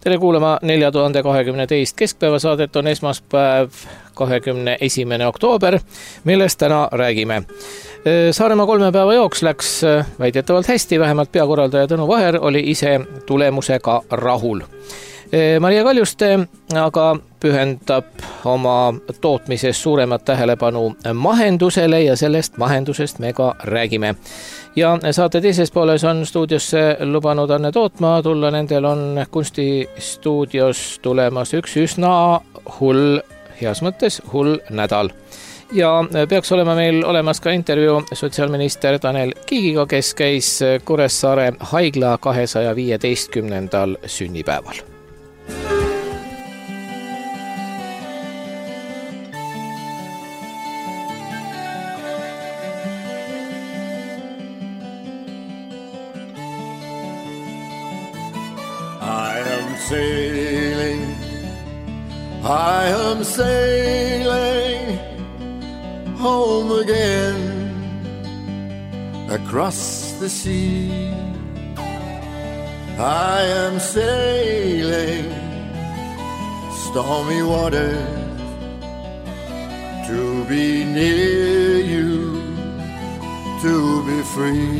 Tere kuulama 4022 keskpäevasaadet on esmaspäev 21. oktoober, millest täna räägime. Saaremaa 3 päeva jooks läks väidetavalt hästi, vähemalt peakorraldaja Tõnu Vaher oli ise tulemusega rahul. Maria Kaljuste aga pühendab oma tootmises suuremat tähelepanu mahendusele ja sellest mahendusest me ka räägime. Ja saate teises pooles on stuudiosse lubanud Anne Tootmaa tulla, nendel on kunstistuudios tulemas üks üsna hull, heas mõttes hull nädal. Ja peaks olema meil olemas ka intervjuu sotsiaalminister Tanel Kiigiga, kes käis Kuressaare haigla 215. sünnipäeval. I am sailing home again across the sea. I am sailing stormy waters to be near you, to be free.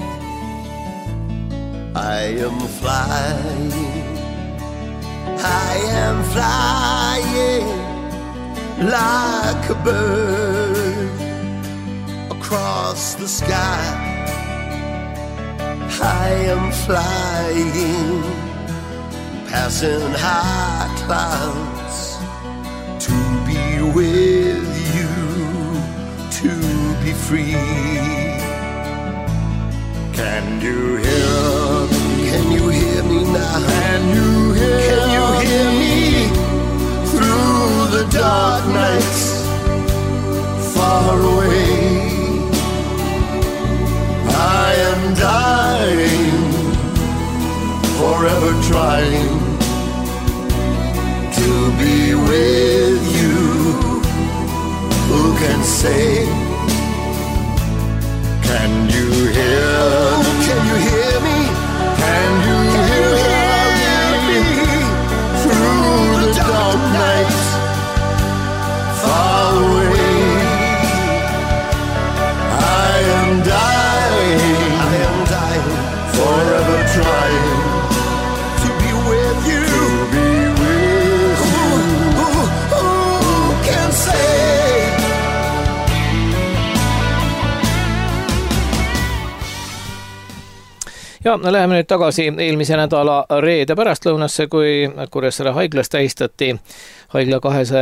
I am flying, I am flying like a bird across the sky. I am flying, passing high clouds to be with you, to be free. Can you hear me? Can you hear me now? Can you hear me through the dark nights far away? I am dying, forever trying to be with you. Who can say? Can you hear me? Can you hear me? Can you hear me through the dark nights far away? I am dying, forever trying to be with you. To be with you. Who can say? Ja läheme nüüd tagasi eelmise nädala reede pärastlõunasse, kui Kuressaare haiglas tähistati haigla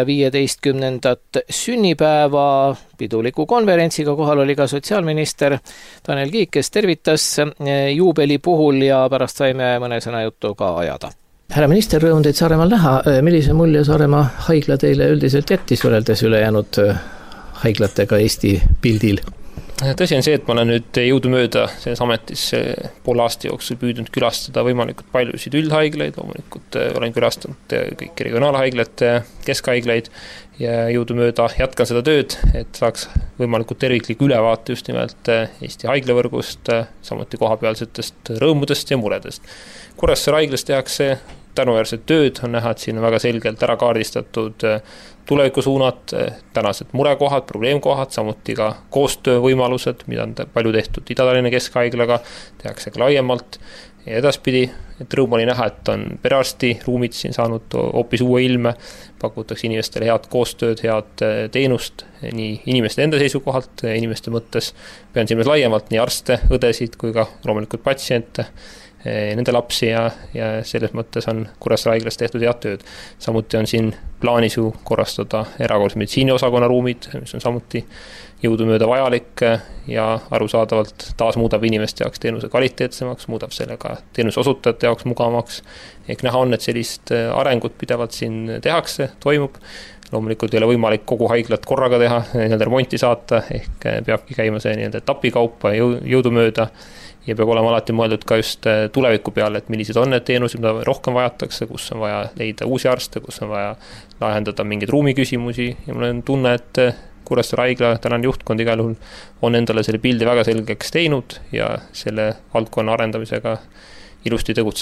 215. sünnipäeva piduliku konverentsiga. Kohal oli ka sotsiaalminister Tanel Kiik, kes tervitas juubeli puhul ja pärast saime mõne sõna juttu ka ajada. Härra minister, rõõm teid Saaremaal näha. Millise mulje Saaremaa haigla teile üldiselt jättis võrreldes ülejäänud haiglatega Eesti pildil? Tõsi on see, et ma olen nüüd jõudumööda selles ametis poole aasta jooksul püüdnud külastada võimalikult paljusid üldhaiglaid, loomulikult olen külastanud kõiki regionaalhaiglaid, keskhaiglaid ja jõudumööda jätkan seda tööd, et saaks võimalikult terviklik ülevaate just nimelt Eesti haiglavõrgust, samuti kohapealsetest rõõmudest ja muredest. Kuressaare haiglas tehakse tänuväärset tööd, on näha, et siin on väga selgelt ära kaardistatud tulevikusuunad, tänased murekohad, probleemkohad, samuti ka koostöövõimalused, mida on palju tehtud Ida-Tallinna Keskhaiglaga, tehakse ka laiemalt ja edaspidi, et rõõm oli näha, et on perearsti ruumid siin saanud hoopis uue ilme, pakutakse inimestele head koostööd, head teenust, nii inimeste enda seisukohalt, inimeste mõttes, pean silmas laiemalt nii arste, õdesid kui ka loomulikult patsiente, nende lapsi ja selles mõttes on Kuressaare haiglas tehtud head tööd. Samuti on siin plaanis ju korrastada erakorralise meditsiini osakonna ruumid, mis on samuti jõudumööda vajalik ja arusaadavalt taas muudab inimeste jaoks teenuse kvaliteetsemaks, muudab selle ka teenuse osutajate jaoks mugavamaks. Ehk näha on, et sellist arengut pidevalt siin tehakse, toimub. Loomulikult ei ole võimalik kogu haiglat korraga teha, nii-öelda remonti saata, ehk peabki käima see nii-öelda etapikaupa jõudumööda ja peab olema alati mõeldud ka just tuleviku peale, et millised on need teenused, mida rohkem vajatakse, kus on vaja leida uusi arste, kus on vaja lahendada mingeid ruumiküsimusi ja mul on tunne, et Kuressaare haigla tänane juhtkond igal juhul on endale selle pildi väga selgeks teinud ja selle valdkonna arendamisega ilusti tegutseb.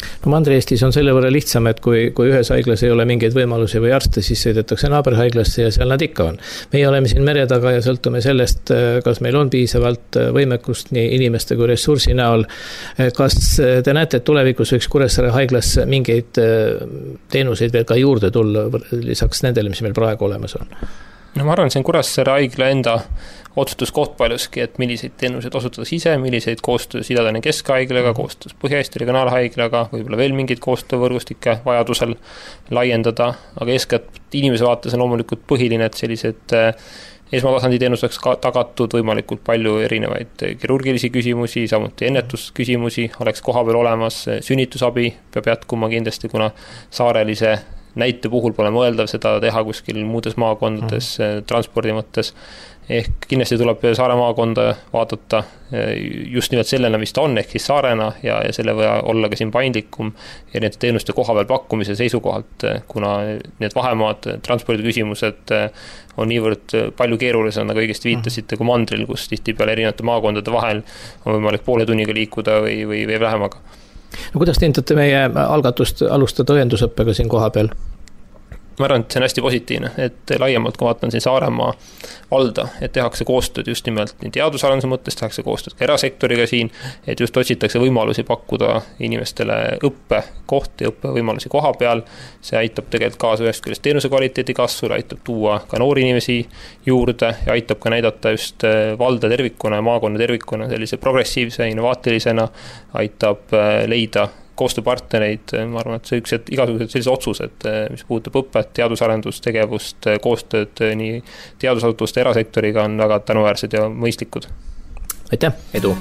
No Mandri-Eestis on selle võrra lihtsam, et kui ühes haiglas ei ole mingeid võimalusi või arste, siis sõidetakse naaberhaiglasse ja seal nad ikka on. Meie oleme siin mere taga ja sõltume sellest, kas meil on piisavalt võimekust nii inimeste kui ressursi näol. Kas te näete, et tulevikus võiks Kuressaare haiglas mingeid teenuseid veel ka juurde tulla lisaks nendele, mis meil praegu olemas on? No ma arvan, see on Kuressaare haigla enda otsustuskoht paljuski, et milliseid teenuseid osutada ise, milliseid koostöös Ida-Tallinna Keskhaiglaga, koostöös Põhja-Eesti Regionaalhaiglaga, võib-olla veel mingid koostöövõrgustikke vajadusel laiendada, aga eeskätt inimese vaates on loomulikult põhiline, et sellised esmatasandi teenus oleks tagatud, võimalikult palju erinevaid kirurgilisi küsimusi, samuti ennetusküsimusi oleks kohapeal olemas, sünnitusabi peab jätkuma kindlasti, kuna saarelise näite puhul pole mõeldav seda teha kuskil muudes maakondades transpordi mõttes. Ehk kindlasti tuleb Saare maakonda vaadata just nimelt sellena, mis ta on, ehk siis saarena ja selle või olla ka siin paindlikum ja need teenuste kohapeal pakkumise seisukohalt, kuna need vahemaad, transpordi küsimused on niivõrd palju keerulised, nagu õigesti viitasite, kui mandril, kus tihti peale erinevate maakondade vahel on võimalik poole tunniga liikuda või vähemaga. No kuidas te hindate meie algatust alustada õendusõppega siin koha peal? Ma arvan, et see on hästi positiivne, et laiemalt, kui vaatan siin Saaremaa valda, et tehakse koostööd just nimelt nii teadusarenduse mõttes, tehakse koostööd ka erasektoriga siin, et just otsitakse võimalusi pakkuda inimestele õppekohti, õppevõimalusi koha peal. See aitab tegelikult kaasa ühest küljest teenuse kvaliteedi kasvule, aitab tuua ka noori inimesi juurde ja aitab ka näidata just valda tervikuna ja maakonna tervikuna sellise progressiivse, innovaatilisena, aitab leida koostööpartnereid, ma arvan, et see üks igasugused sellised otsused, mis puudutab õpet, teadusarendustegevust, koostööd nii teadusasutuste erasektoriga on väga tänuväärsed ja mõistlikud. Aitäh, edu!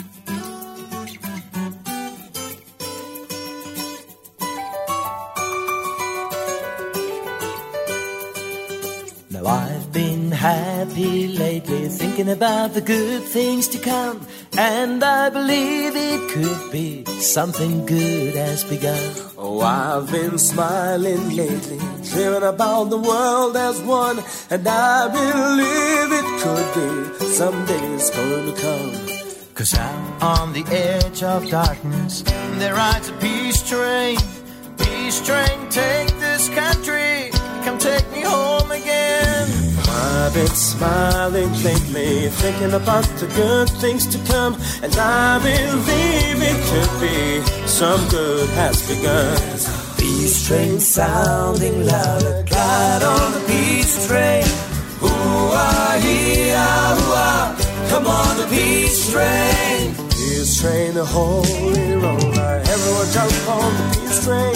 Now I've been happy lately, thinking about the good things to come, and I believe it could be something good has begun. Oh, I've been smiling lately, dreaming about the world as one, and I believe it could be someday it's going to come. 'Cause out on the edge of darkness there rides a peace train. Peace train, take this country, come take me home again. I've been smiling lately, thinking about the good things to come, and I believe it could be some good has begun. Peace train sounding louder, glide on the peace train. Ooh-ah-hee-ah-ooh-ah, come on the peace train. Peace train, a holy roller, everyone jump on the peace train.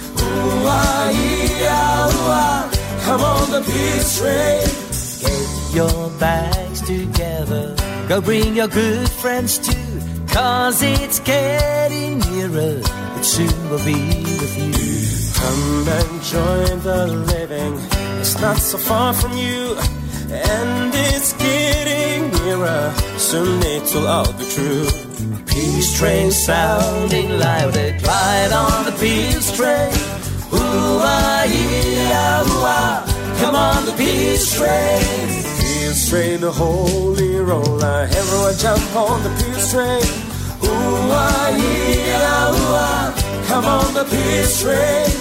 Ooh-ah-hee-ah-ooh-ah, come on the peace train. Get your bags together, go bring your good friends too, 'cause it's getting nearer, it soon will be with you. Come and join the living, it's not so far from you, and it's getting nearer, soon it will all be true. Peace train sounding louder, glide on the peace train. Ooh-ah-hee-ah-ooh-ah, come on the peace train. Peace train, a holy roller, everyone jump on the peace train. Ooh-ah-hee-ah-ooh-ah, come on the peace train.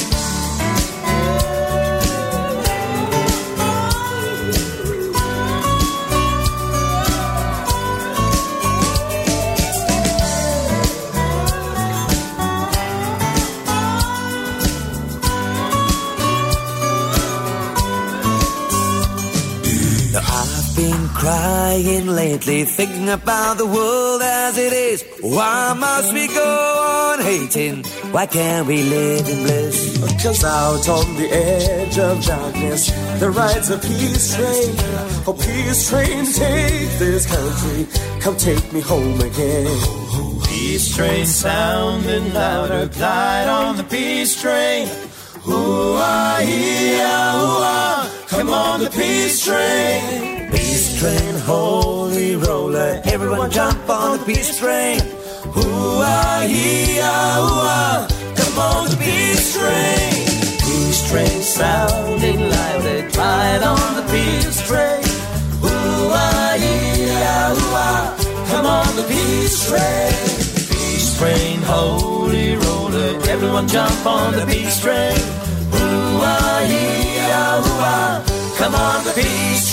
Been crying lately, thinking about the world as it is. Why must we go on hating? Why can't we live in bliss? 'Cause out on the edge of darkness there rides a peace train. Oh, peace train, take this country, come take me home again. Peace train sounding louder, glide on the peace train. Ooh-ah-hee-ah-ooh-ah, come on the peace train. Peace train, holy roller, everyone jump on the peace train. Ooh-ah-hee-ah-ooh-ah, come on the peace train. Peace train sounding louder, glide on the peace train. Ooh-ah-hee-ah-ooh-ah, come on the peace train. Peace train, holy roller, everyone jump on the peace train. Ooh-ah-hee-ah-ooh-ah, come on the peace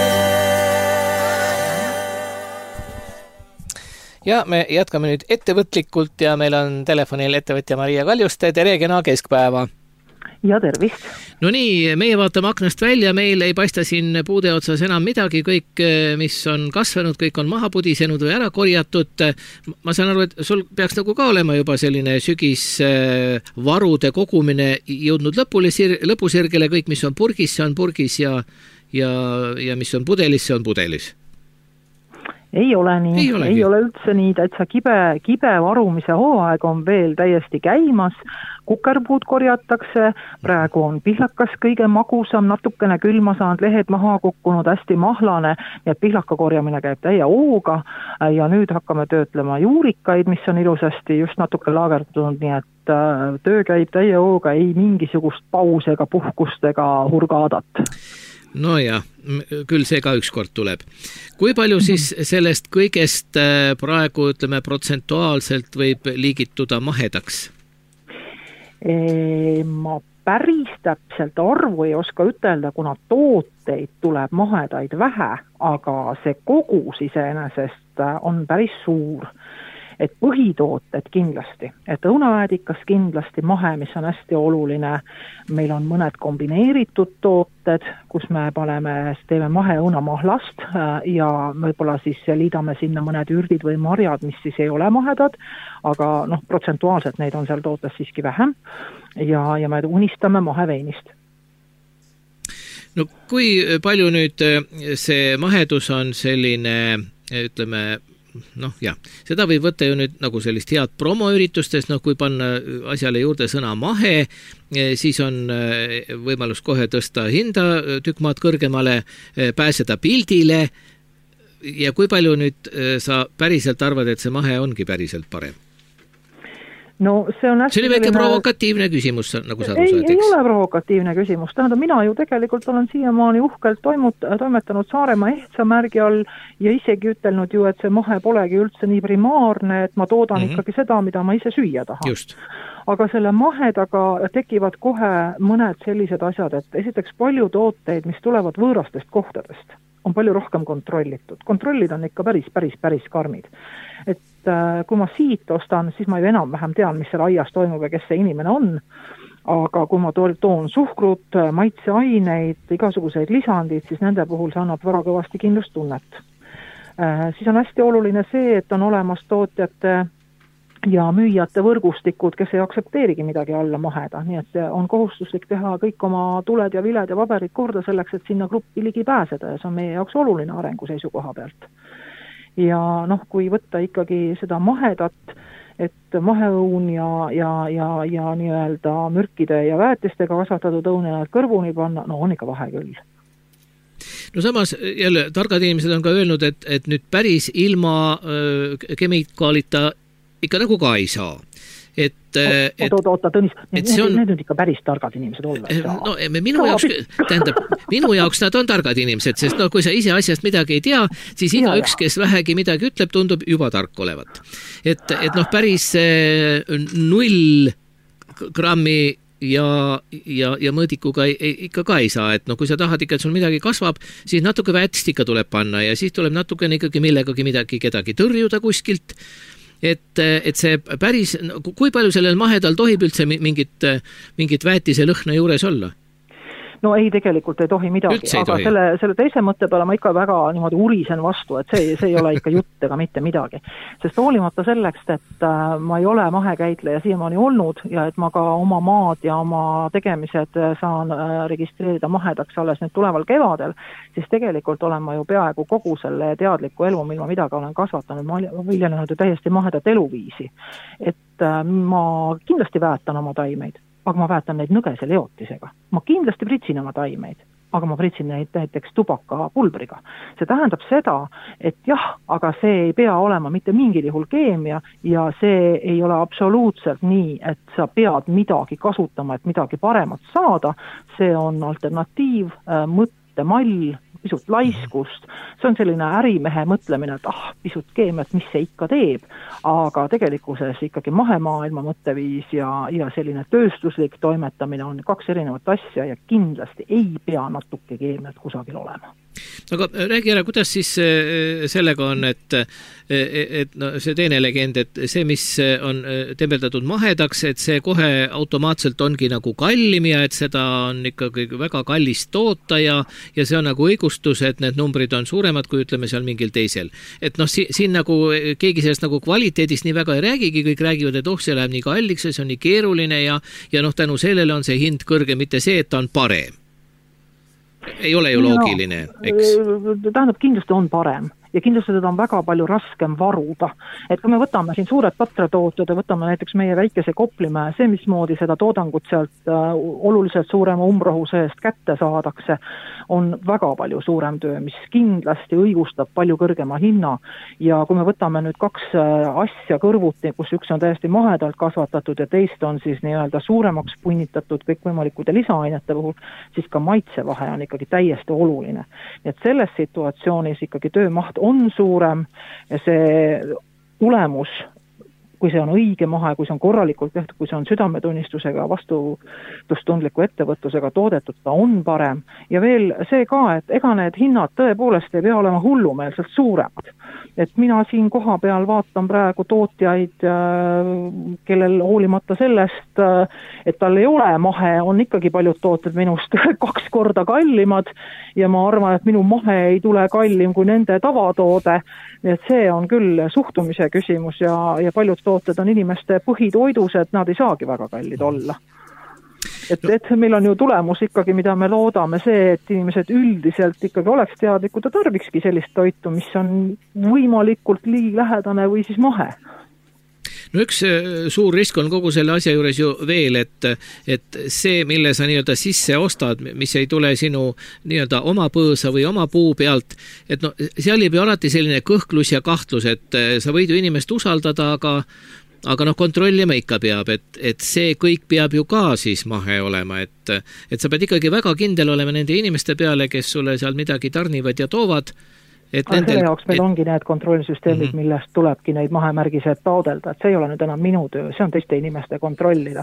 train. Ja me jätkame nüüd ettevõtlikult ja meil on telefonil ettevõtja Maria Kaljuste. Tere, kena keskpäeva! Ja tervist! No nii, meie vaatame aknast välja, meil ei paista siin puude otsas enam midagi, kõik, mis on kasvanud, kõik on maha pudisenud või ära korjatud. Ma saan aru, et sul peaks nagu ka olema juba selline sügisvarude kogumine jõudnud lõpusirgele, kõik, mis on purgis, see on purgis ja mis on pudelis, see on pudelis. Ei ole nii, ei ole üldse nii, täitsa kibe varumise hooaeg on veel täiesti käimas, kukerpuud korjatakse, praegu on pihlakas kõige magusam, natukene külma saanud, lehed maha kukkunud, hästi mahlane, nii et pihlaka korjamine käib täie hooga ja nüüd hakkame töötlema juurikaid, mis on ilusasti just natuke laagerdunud, nii et töö käib täie hooga, ei mingisugust pausi ega puhkust ega hurgaadat. No ja, küll see ka ükskord tuleb. Kui palju siis sellest kõigest praegu, ütleme, protsentuaalselt võib liigituda mahedaks? Ma päris täpselt arvu ei oska ütelda, kuna tooteid tuleb mahedaid vähe, aga see kogus iseenesest on päris suur. Et põhitooted kindlasti, et õunaväedikas kindlasti mahe, mis on hästi oluline. Meil on mõned kombineeritud tooted, kus me teeme mahe õunamahlast ja võib-olla siis liidame sinna mõned ürdid või marjad, mis siis ei ole mahedad, aga protsentuaalselt neid on seal tootes siiski vähem ja me unistame maheveinist. No kui palju nüüd see mahedus on selline, ütleme, seda võib võtta ju nüüd nagu sellist head promoüritustes, kui panna asjale juurde sõna mahe, siis on võimalus kohe tõsta hinda tükk maad kõrgemale, pääseda pildile ja kui palju nüüd sa päriselt arvad, et see mahe ongi päriselt parem? No, see oli väike provokatiivne küsimus, nagu sa aru saad, ei ole provokatiivne küsimus. Tähendab, mina ju tegelikult olen siiamaani uhkelt toimetanud Saaremaa ehtsamärgi all ja isegi ütelnud ju, et see mahe polegi üldse nii primaarne, et ma toodan ikkagi seda, mida ma ise süüa tahan. Just. Aga selle mahedaga tekivad kohe mõned sellised asjad, et esiteks palju tooteid, mis tulevad võõrastest kohtadest, on palju rohkem kontrollitud. Kontrollid on ikka päris karmid. Et kui ma siit ostan, siis ma ju enam-vähem tean, mis seal aias toimub ja kes see inimene on. Aga kui ma toon suhkrut, maitseaineid, igasuguseid lisandid, siis nende puhul see annab väga kõvasti kindlustunnet. Siis on hästi oluline see, et on olemas tootjate ja müüjate võrgustikud, kes ei aksepteerigi midagi alla maheda. Nii et on kohustuslik teha kõik oma tuled ja viled ja paberid korda selleks, et sinna gruppi ligi pääseda ja see on meie jaoks oluline arengu seisukoha pealt. Ja kui võtta ikkagi seda mahedat, et maheõun ja nii-öelda mürkide ja väetistega kasvatatud õune kõrvuni panna, on ikka vahe küll. No samas jälle targad inimesed on ka öelnud, et nüüd päris ilma kemikaalita ikka nagu ka ei saa. Oota, Tõnis, need on ikka päris targad inimesed olla ei saa. No, minu jaoks nad on targad inimesed, sest kui sa ise asjast midagi ei tea, siis igaüks, kes vähegi midagi ütleb, tundub juba tark olevat. Et päris 0 grammi ja mõõdikuga ikka ka ei saa, et kui sa tahad ikka, et sul midagi kasvab, siis natuke väetist ikka tuleb panna ja siis tuleb natukene ikkagi millegagi kedagi tõrjuda kuskilt. Et see päris, kui palju sellel mahedal tohib üldse mingit väetise lõhna juures olla? No ei, tegelikult ei tohi midagi, aga selle teise mõtte peale ma ikka väga niimoodi urisen vastu, et see ei ole ikka jutt ega mitte midagi. Sest hoolimata selleks, et ma ei ole mahekäitleja siiamaani olnud ja et ma ka oma maad ja oma tegemised saan registreerida mahedaks alles nüüd tuleval kevadel, siis tegelikult olen ma ju peaaegu kogu selle teadliku elu, mil ma midagi olen kasvatanud, ma viljelnud ju täiesti mahedat eluviisi. Et ma kindlasti väetan oma taimeid, aga ma väetan neid nõgese leotisega. Ma kindlasti pritsin oma taimeid, aga ma pritsin neid näiteks tubaka pulbriga. See tähendab seda, et jah, aga see ei pea olema mitte mingil juhul keemia ja see ei ole absoluutselt nii, et sa pead midagi kasutama, et midagi paremat saada. See on alternatiiv, mõttemall, pisut laiskust, see on selline ärimehe mõtlemine, et pisut keemiat, mis see ikka teeb, aga tegelikkuses ikkagi mahemaailma mõtteviis ja selline tööstuslik toimetamine on 2 erinevat asja ja kindlasti ei pea natuke keemiat kusagil olema. Aga räägi ära, kuidas siis sellega on, et no, see teine legend, et see, mis on tembeldatud mahedaks, et see kohe automaatselt ongi nagu kallim ja et seda on ikkagi väga kallis toota ja see on nagu õigustus, et need numbrid on suuremad kui ütleme seal mingil teisel. Et noh, siin nagu keegi sellest nagu kvaliteedist nii väga ei räägigi, kõik räägivad, et see läheb nii kalliks ja see on nii keeruline ja noh, tänu sellele on see hind kõrge, mitte see, et ta on parem. Ei ole ju loogiline, eks? Tähendab, kindlasti on parem ja kindlasti seda on väga palju raskem varuda. Et kui me võtame siin suured patratootjad ja võtame näiteks meie väikese Koplimäe, see mismoodi seda toodangut sealt oluliselt suurema umbrohuse eest kätte saadakse, on väga palju suurem töö, mis kindlasti õigustab palju kõrgema hinna. Ja kui me võtame nüüd 2 asja kõrvuti, kus üks on täiesti mahedalt kasvatatud ja teist on siis nii-öelda suuremaks punnitatud kõikvõimalikude lisaainete puhul, siis ka maitsevahe on ikkagi täiesti oluline. Et selles situatsioonis ikkagi töömaht on suurem ja see tulemus, kui see on õige mahe, kui see on korralikult tehtud, kui see on südametunnistusega vastutustundliku ettevõtlusega toodetud, ta on parem. Ja veel see ka, et ega need hinnad tõepoolest ei pea olema hullumeelselt suuremad. Et mina siin koha peal vaatan praegu tootjaid, kellel hoolimata sellest, et tal ei ole mahe, on ikkagi paljud tooted minust 2 korda kallimad ja ma arvan, et minu mahe ei tule kallim kui nende tavatoode. Et see on küll suhtumise küsimus ja paljud tooted on inimeste põhitoidus, et nad ei saagi väga kallid olla. Et meil on ju tulemus ikkagi, mida me loodame, see, et inimesed üldiselt ikkagi oleks teadlikud ja tarbikski sellist toitu, mis on võimalikult liilähedane või siis mahe. No üks suur risk on kogu selle asja juures ju veel, et see, mille sa nii-öelda sisse ostad, mis ei tule sinu nii-öelda oma põõsa või oma puu pealt, et no, seal jääb ju alati selline kõhklus ja kahtlus, et sa võid ju inimest usaldada, aga noh, kontrollima ikka peab, et see kõik peab ju ka siis mahe olema, et sa pead ikkagi väga kindel olema nende inimeste peale, kes sulle seal midagi tarnivad ja toovad. Selle jaoks meil ongi need kontrollisüsteemid, millest tulebki neid mahemärgised taodelda, et see ei ole nüüd enam minu töö, see on teiste inimeste kontrollida.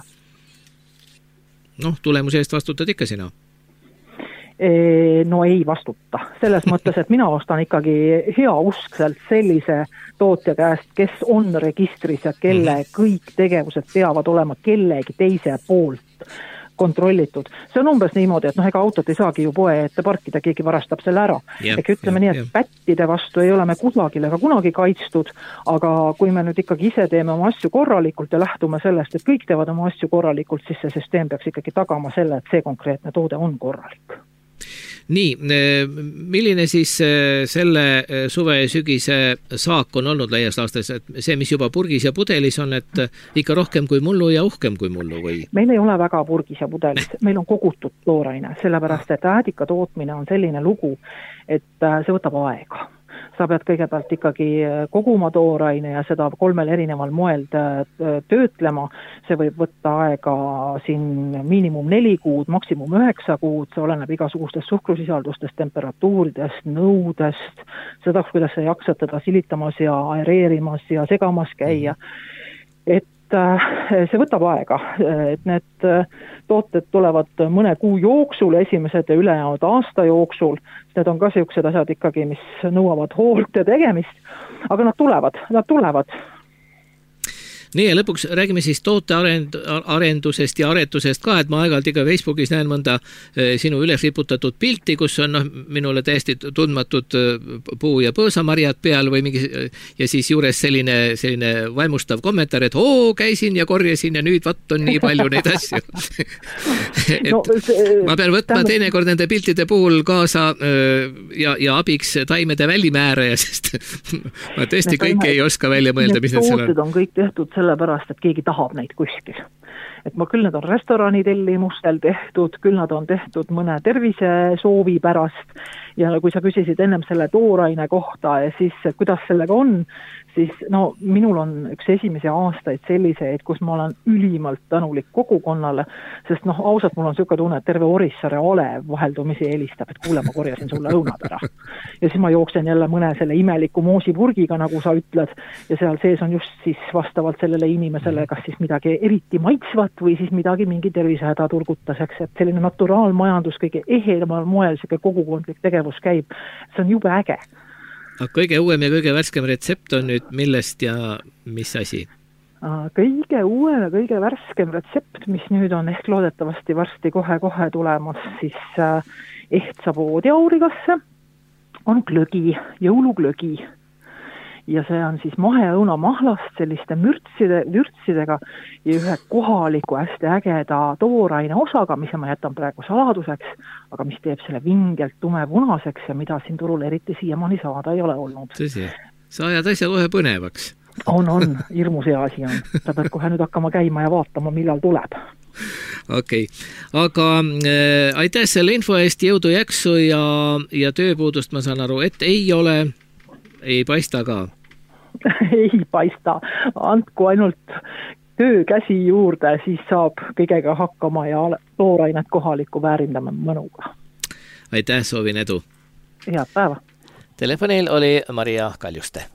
Noh, tulemuse eest vastutad ikka sina? No ei vastuta. Selles mõttes, et mina ostan ikkagi heauskselt sellise tootja käest, kes on registris ja kelle kõik tegevused peavad olema kellegi teise poolt kontrollitud. See on umbes niimoodi, et ega autot ei saagi ju poe ette parkida, keegi varastab selle ära. Ütleme nii, et pättide vastu ei ole me kusagil ega kunagi kaitstud, aga kui me nüüd ikkagi ise teeme oma asju korralikult ja lähtume sellest, et kõik teevad oma asju korralikult, siis see süsteem peaks ikkagi tagama selle, et see konkreetne toode on korralik. Nii, milline siis selle suve ja sügise saak on olnud laias laastes, et see, mis juba purgis ja pudelis on, et ikka rohkem kui mullu ja uhkem kui mullu või? Meil ei ole väga purgis ja pudelis, meil on kogutud tooraine, sellepärast et äädika tootmine on selline lugu, et see võtab aega. Sa pead kõigepealt ikkagi koguma tooraine ja seda 3 erineval moel töötlema. See võib võtta aega siin miinimum 4 kuud, maksimum 9 kuud, see oleneb igasugustest suhkrusisaldustest, temperatuuridest, nõudest, seda, kuidas sa jaksad teda silitamas ja aereerimas ja segamas käia. Et see võtab aega, et need tooted tulevad mõne kuu jooksul, esimesed ja ülejäänud aasta jooksul. Need on ka sellised asjad ikkagi, mis nõuavad hoolt ja tegemist, aga nad tulevad. Nii ja lõpuks räägime siis tootearendusest ja aretusest ka, et ma aeg-ajalt ikka Facebookis näen mõnda sinu üles liputatud pilti, kus on minule täiesti tundmatud puu- ja põõsamarjad peal või mingi, ja siis juures selline vaimustav kommentaar, et käisin ja korjasin ja nüüd on nii palju neid asju. Ma pean võtma teinekord nende piltide puhul kaasa ja abiks taimede välimääraja, sest ma tõesti kõike ei oska välja mõelda, mis need seal on. Need on kõik tehtud sellepärast, et keegi tahab neid kuskil. Et küll need on restorani tellimustel tehtud, küll nad on tehtud mõne tervise soovi pärast Ja kui sa küsisid ennem selle tooraine kohta ja siis, et kuidas sellega on, siis no minul on üks esimesi aastaid selliseid, kus ma olen ülimalt tänulik kogukonnale, sest noh, ausalt mul on selline tunne, et terve Orissaare Alev vaheldumisi helistab, et kuule, ma korjasin sulle õunad ära. Ja siis ma jooksen jälle mõne selle imeliku moosipurgiga, nagu sa ütled, ja seal sees on just siis vastavalt sellele inimesele, kas siis midagi eriti maitsvat või siis midagi mingi tervisehäda turgutaseks, et selline naturaalmajandus kõige ehedamal moel, selline kogukondlik tegevus käib, see on jube äge. Aga kõige uuem ja kõige värskem retsept on nüüd millest ja mis asi? Kõige uuem ja kõige värskem retsept, mis nüüd on ehk loodetavasti varsti kohe tulemas, siis ehtsa voodiaurigasse on glögi, jõuluglögi. Ja see on siis maheõuna mahlast selliste vürtsidega ja ühe kohaliku hästi ägeda tooraine osaga, mis ma jätan praegu saladuseks, aga mis teeb selle vingelt tumepunaseks ja mida siin turul eriti siiamaani saada ei ole olnud. Tõsi, sa ajad asja kohe põnevaks. On, hirmus hea asi on. Sa pead kohe nüüd hakkama käima ja vaatama, millal tuleb. Okei. Aga aitäh selle info eest, jõudu jaksu ja tööpuudust ma saan aru, et ei paista ka? Ei paista. Andku ainult töökäsi juurde, siis saab kõigega hakkama ja toorainet kohaliku väärindame mõnuga. Aitäh, soovin edu. Head päeva. Telefonil oli Maria Kaljuste.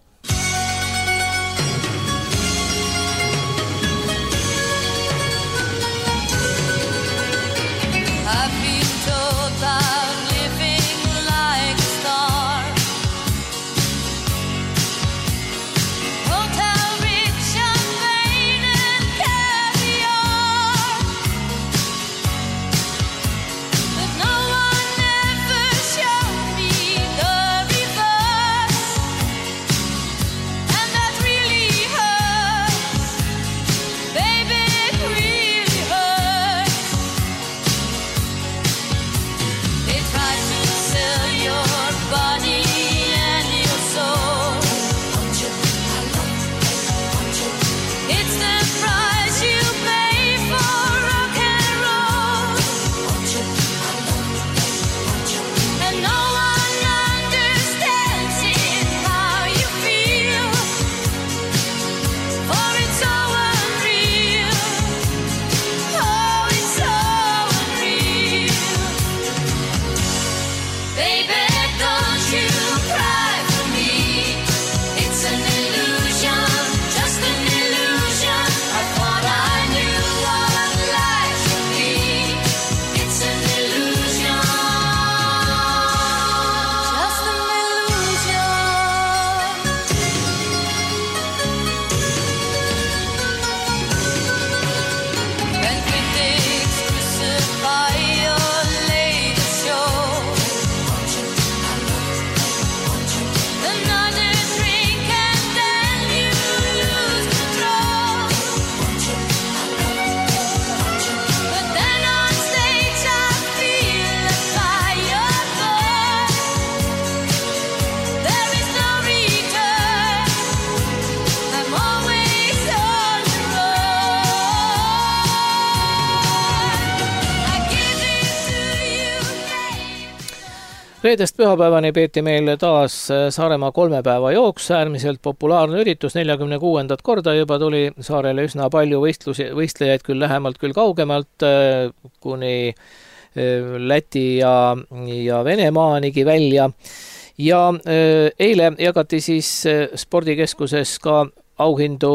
Reedest pühapäevani peeti meil taas Saaremaa 3 päeva jooks, äärmiselt populaarne üritus, 46. korda juba tuli saarele üsna palju võistlejaid, küll lähemalt, küll kaugemalt, kuni Läti ja Venemaanigi välja. Ja eile jagati siis spordikeskuses ka auhindu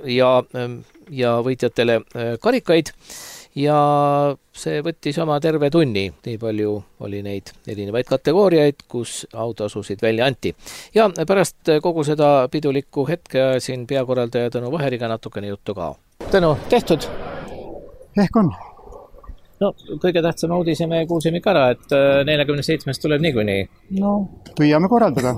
ja võitjatele karikaid. Ja see võttis oma terve tunni, nii palju oli neid erinevaid kategooriaid, kus autasusid välja anti. Ja pärast kogu seda pidulikku hetke siin peakorraldaja Tõnu Vaheriga natukene juttu ka. Tõnu, tehtud? Ehk on. No, kõige tähtsam uudise me kuulsime ikka ära, et 47 tuleb niikuinii. No, püüame korraldada.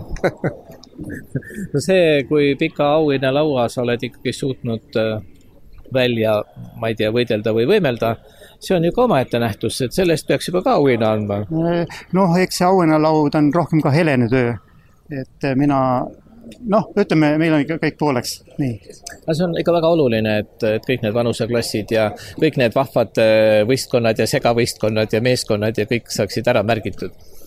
See, kui pika auhinna lauas oled ikkagi suutnud välja, ma ei tea, võidelda või võimelda, see on ju ka omaette nähtus, et sellest peaks juba ka auhinna andma. Noh, eks see auhinnalaud on rohkem ka Helene töö, et mina, ütleme, meil on ikka kõik pooleks. Nii. See on ikka väga oluline, et kõik need vanuseklassid ja kõik need vahvad võistkonnad ja segavõistkonnad ja meeskonnad ja kõik saaksid ära märgitud.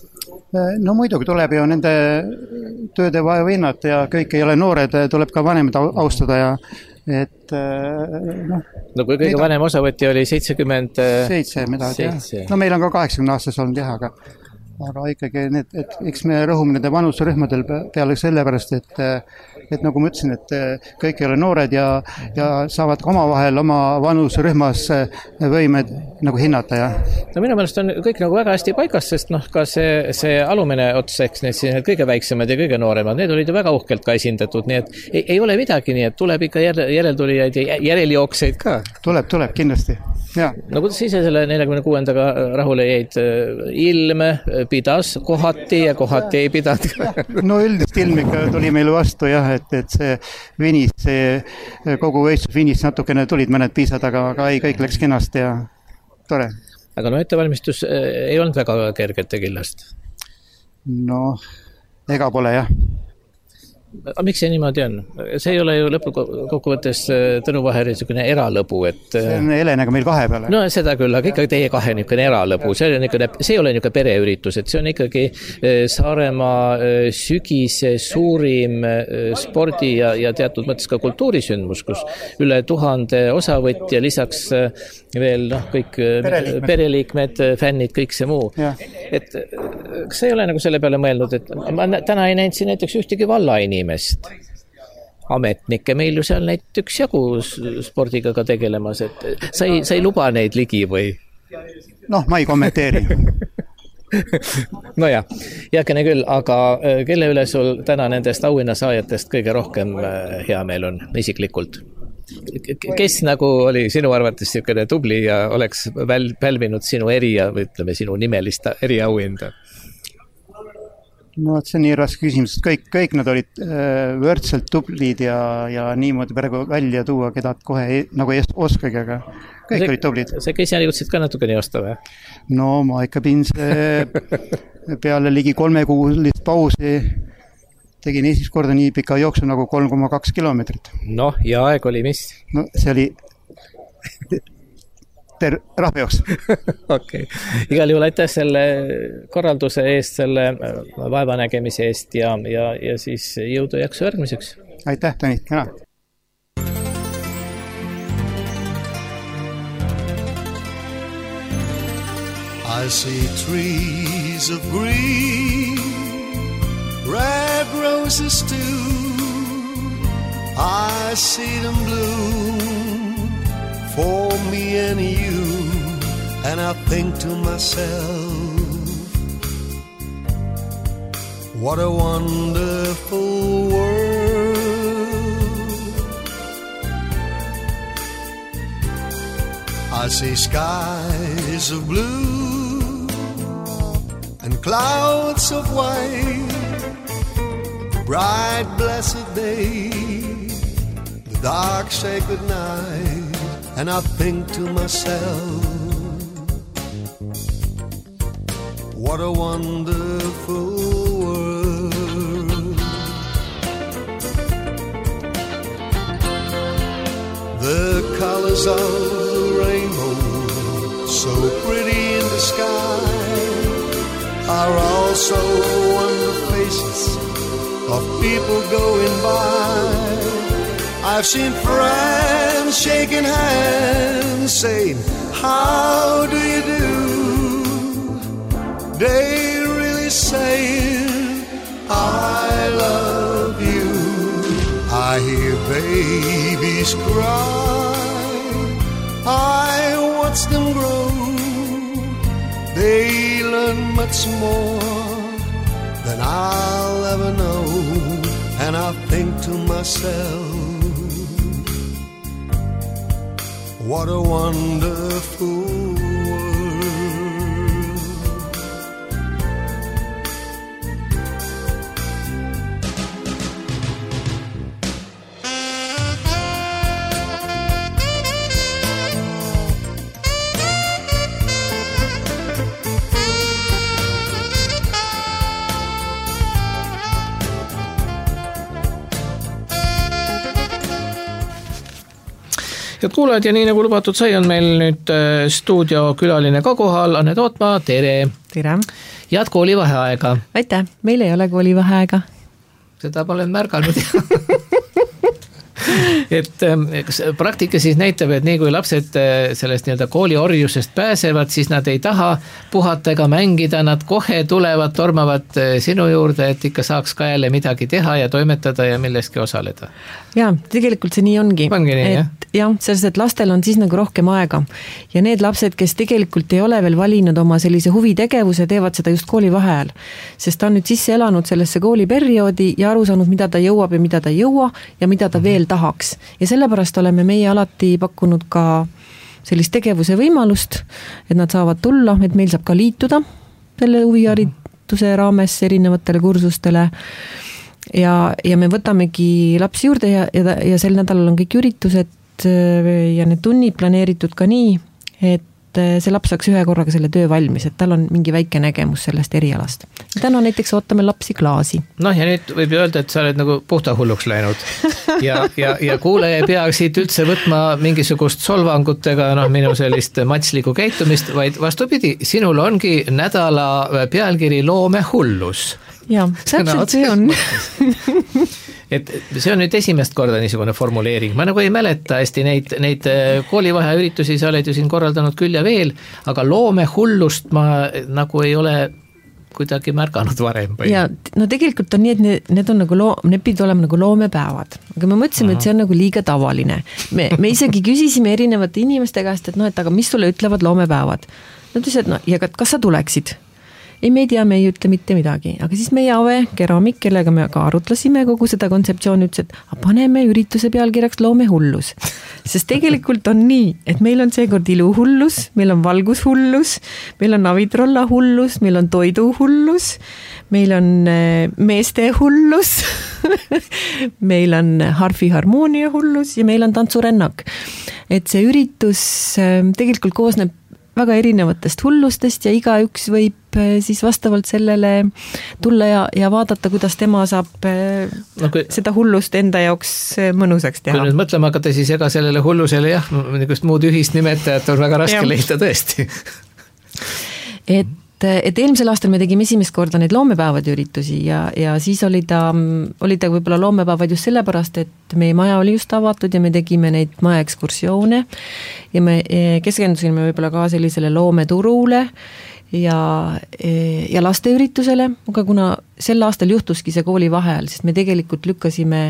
No muidugi tuleb ju nende tööde vaja hinnata ja kõik ei ole noored, tuleb ka vanemad austada ja et noh. No kui kõige vanem osavõtja oli 77 midagi, jah. No meil on ka 80 aastas olnud jah, aga ikkagi et eks me rõhume nende vanuserühmadel peale sellepärast, et nagu ma ütlesin, et kõik ei ole noored ja saavad ka omavahel oma vanuserühmas võimed nagu hinnata. Ja. No minu meelest on kõik nagu väga hästi paigas, sest ka see alumine ots, eks need kõige väiksemad ja kõige nooremad, need olid ju väga uhkelt ka esindatud, nii et ei ole midagi, nii et tuleb ikka järeltulijaid ja järeljookseid ka. Tuleb kindlasti, jah. No kuidas ise selle 46-ndaga rahule jäid? Ilm pidas kohati ja kohati ei pidanud? No üldist ilm ikka tuli meile vastu jah, et see vinis, see kogu võistlus vinis natukene tulid mõned piisad, aga ei, kõik läks kenasti ja tore. Aga no ettevalmistus ei olnud väga kergete killast? No, ega pole jah. Aga miks see niimoodi on? See ei ole ju lõpukokkuvõttes Tõnu Vaheri niisugune eralõbu, et... See on Helenega meil kahe peale. No seda küll, aga ikkagi teie kahe niisugune eralõbu. See ei ole niisugune pereüritus, et see on ikkagi Saaremaa sügise suurim spordi ja teatud mõttes ka kultuurisündmus, kus üle 1000 osavõtja, lisaks veel kõik pereliikmed, fännid, kõik see muu. Ja. Et kas ei ole nagu selle peale mõelnud, et ma täna ei näinud siin näiteks ühtegi vallaini ametnikke meil ju seal näiteks jagu spordiga ka tegelemas, et sa ei luba neid ligi või? Noh, ma ei kommenteeri. Nojah, jääkene küll, aga kelle üle sul täna nendest auhinnasaajatest kõige rohkem hea meel on isiklikult? Kes nagu oli sinu arvates niisugune tubli ja oleks pälvinud sinu või ütleme sinu nimelist eriauhinda? No, see on nii raske küsimus, kõik nad olid võrdselt tublid ja niimoodi praegu välja tuua, keda kohe nagu ei oskagi, aga kõik olid tublid. See Kesjani jõudsid ka natuke nii osta või? No ma ikka pidin peale ligi 3-kuulist pausi tegin esimest korda nii pika jooksu nagu 3,2 kilomeetrit. Noh, ja aeg oli mis? No see oli rahvajooks. Okei. Igal juhul aitäh selle korralduse eest, selle vaevanägemise eest ja siis jõudu jaksu järgmiseks. Aitäh, Tõni, kena. I see trees of green, red roses too. I see them bloom for me and you, and I think to myself, what a wonderful world. I see skies of blue and clouds of white, bright blessed day, the dark sacred night. And I think to myself, what a wonderful world. The colors of the rainbow, so pretty in the sky, are also on the faces of people going by. I've seen friends shaking hands, saying, how do you do? They really saying, I love you. I hear babies cry, I watch them grow. They learn much more than I'll ever know. And I think to myself, what a wonderful world. Head kuulajad ja nii nagu lubatud sai, on meil nüüd stuudiokülaline ka kohal, Anne Tootma, tere! Tere! Head koolivaheaega. Aitäh, meil ei ole koolivaheaega. Seda ma olen märganud. Et praktika siis näitab, et nii kui lapsed sellest nii-öelda kooliorjusest pääsevad, siis nad ei taha puhata ega mängida, nad kohe tulevad, tormavad sinu juurde, et ikka saaks ka jälle midagi teha ja toimetada ja milleski osaleda. Jaa, tegelikult see nii ongi. Ongi nii, jah? Jah, sellest, et lastel on siis nagu rohkem aega ja need lapsed, kes tegelikult ei ole veel valinud oma sellise huvitegevuse, teevad seda just koolivaheajal, sest ta on nüüd sisse elanud sellesse kooliperioodi ja aru saanud, mida ta jõuab ja mida ta ei jõua ja mida ta veel tahaks. Ja sellepärast oleme meie alati pakkunud ka sellist tegevuse võimalust, et nad saavad tulla, et meil saab ka liituda selle huviharituse raames erinevatele kursustele ja me võtamegi lapsi juurde ja sel nädalal on kõik üritused ja need tunnid planeeritud ka nii, et see laps saaks ühe korraga selle töö valmis, et tal on mingi väike nägemus sellest erialast. Täna näiteks ootame lapsi klaasi. Noh, ja nüüd võib öelda, et sa oled nagu puhta hulluks läinud ja kuulaja ei pea siit üldse võtma mingisugust solvangutega minu sellist matslikku käitumist, vaid vastupidi, sinul ongi nädala pealkiri loomehullus. Jaa, täpselt see on. Et see on nüüd esimest korda niisugune formuleering. Ma nagu ei mäleta hästi neid koolivahe üritusi, sa oled ju siin korraldanud küll ja veel, aga loomehullust ma nagu ei ole kuidagi märganud varem. Ja no tegelikult on nii, et need on nagu need pidid olema nagu loomepäevad. Aga me mõtlesime, et see on nagu liiga tavaline. Me isegi küsisime erinevate inimeste käest, et aga mis sulle ütlevad loomepäevad? Nad ütlesid, ja kas sa tuleksid? Ei, me ei tea, me ei ütle mitte midagi, aga siis meie Ave keramik, kellega me ka arutlesime kogu seda kontseptsiooni, ütles, et paneme ürituse pealkirjaks loomehullus. Sest tegelikult on nii, et meil on seekord iluhullus, meil on valgushullus, meil on navitrolla hullus, meil on toiduhullus, meil on meeste hullus, meil on harfi-harmoonia hullus ja meil on tantsurännak. Et see üritus tegelikult koosneb väga erinevatest hullustest ja igaüks võib siis vastavalt sellele tulla ja vaadata, kuidas tema saab seda hullust enda jaoks mõnusaks teha. Kui nüüd mõtlema hakata, siis ega sellele hullusele niisugust muud ühist nimetajat on väga raske leida tõesti. Et eelmisel aastal me tegime esimest korda neid loomepäevade üritusi ja siis oli ta võib-olla loomepäevad just sellepärast, et meie maja oli just avatud ja me tegime neid maja ekskursioone ja me keskendusime võib-olla ka sellisele loometurule ja lasteüritusele, aga kuna sel aastal juhtuski see kooli vaheajal, sest me tegelikult lükkasime